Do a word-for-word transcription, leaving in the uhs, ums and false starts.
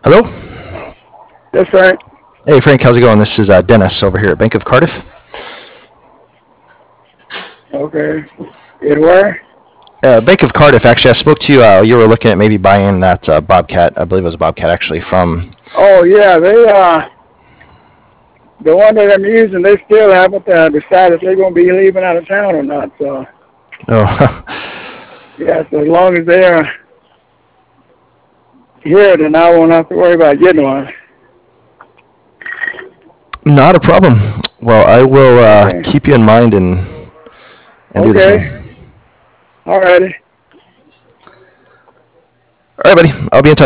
Hello? That's right. Hey, Frank, how's it going? This is uh, Dennis over here at Bank of Cardiff. Okay. It where? Uh, Bank of Cardiff, actually, I spoke to you. Uh, you were looking at maybe buying that uh, Bobcat. I believe it was a Bobcat, actually, from. Oh yeah, they uh the one that I'm using, they still haven't uh, decided if they're gonna be leaving out of town or not. So Oh, yeah, so as long as they're here, then I won't have to worry about getting one. not a problem. Well, I will uh, Okay. keep you in mind and and do the Okay. same. Alrighty. All right, buddy. I'll be in touch.